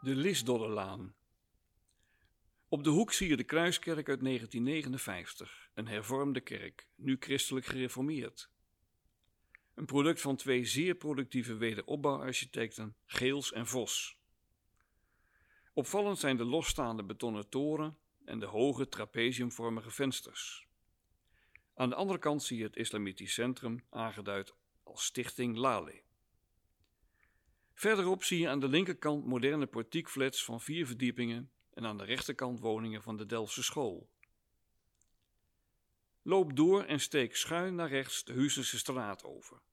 De Lisdollelaan. Op de hoek zie je de Kruiskerk uit 1959, een hervormde kerk, nu christelijk gereformeerd. Een product van twee zeer productieve wederopbouwarchitecten, Geels en Vos. Opvallend zijn de losstaande betonnen toren en de hoge trapeziumvormige vensters. Aan de andere kant zie je het islamitisch centrum, aangeduid als Stichting Laleh. Verderop zie je aan de linkerkant moderne portiekflats van 4 verdiepingen en aan de rechterkant woningen van de Delftse School. Loop door en steek schuin naar rechts de Huizense straat over.